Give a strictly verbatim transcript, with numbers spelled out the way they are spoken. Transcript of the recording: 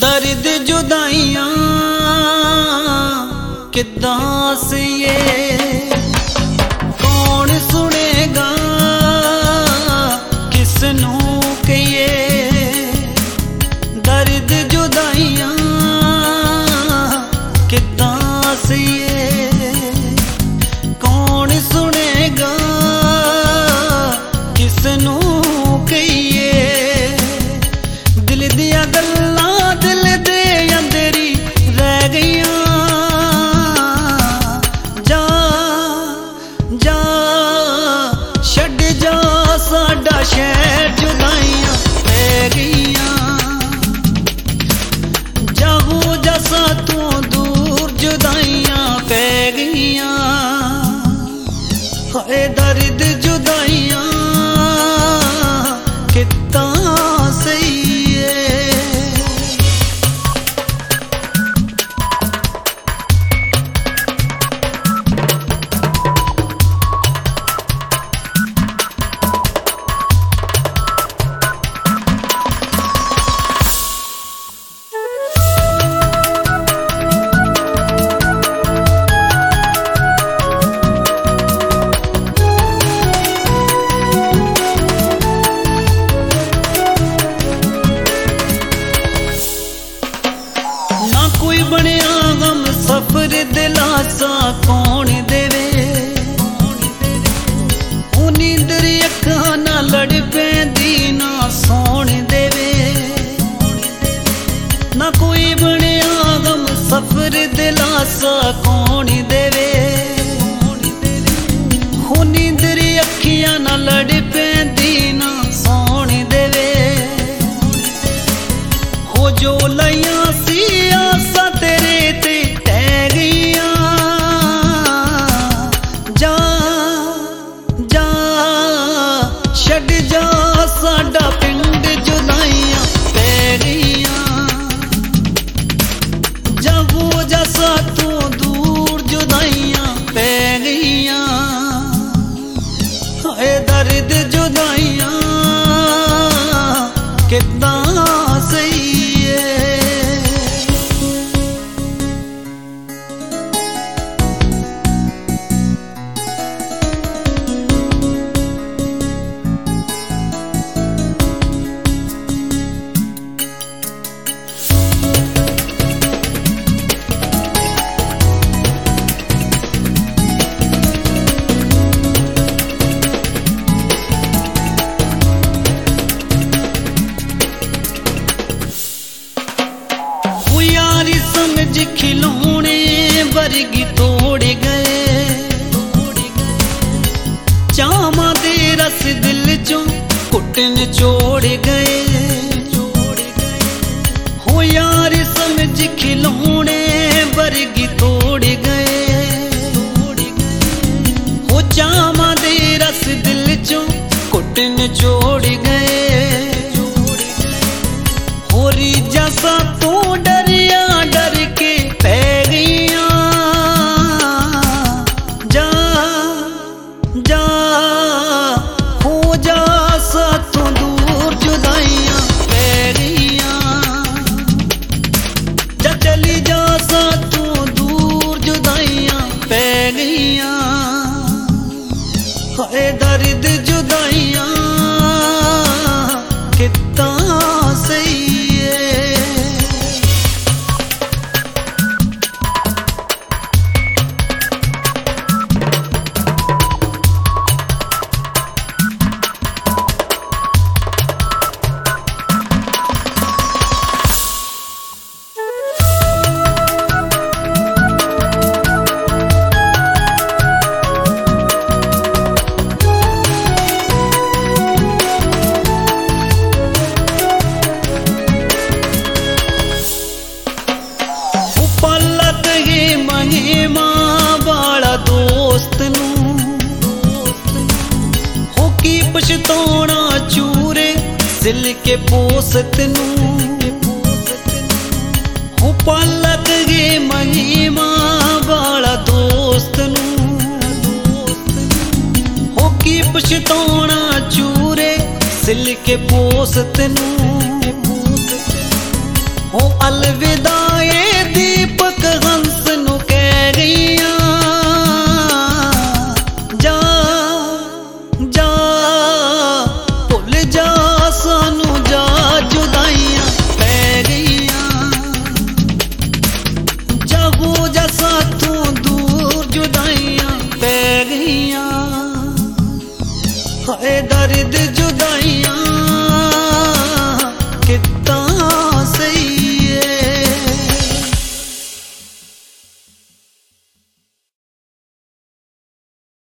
दर्द जुदाइयां किद्दां सहिए, कौन सुनेगा किसनू कहिए। दर्द जुदाइयां किद्दां सहिए, कौन सुनेगा किसनू कहिए। दिल दिया गल्लां दिल दे अंदरी रह गईयां, जा जा छड़ जा साडा शहर जुदाइयां पै गईयां। जाहू जसा तू दूर जुदाइयां पै गईयां। हाय दर्द जुदाइयां किद्दां सहिए। ना कोई बनिया गम सफर दिलासा कौन देवे। नींदर अखां ना लड़ पैंदी ना सौन देवे। ना कोई बनिया गम सफर दिलासा कौन देवे। नींदर अखियां ना लड़ पैंदी ना सौन देवे। हो जो लइयां सी आसा तेरे ते टह गईयां, जा जा छड़ जा साडा पिंड जुदाइयां पै गईयां। जाहू जसा तू दूर जुदाइयां पै गईयां। हाय दर्द जुदाइयां किद्दां सहिए। समझ खिलौने वर्गी तोड़ गए। चामा दे रस दिल चों घुटन चोड़ गए। हो यार समझ खिलौने वर्गी तोड़ गए। हो चामा दे रस दिल चों घुटन चोड़ गए। हो रीजा सा तू डरिया डर के पै गईयां, जा जा हो जा सा तू दूर जुदाइयां पै गईयां। जा चली जा सा तू दूर जुदाइयां पै गईयां। हाय दर्द जुदाइयां किद्दां सहिए। महिमा वाला दोस्त नू हो की पछताना चूरे सिल के पोसत नू। हो पालक गे महिमा वाला दोस्त नू हो की पछताना चूरे सिल के पोसत नू। हो अलविदा।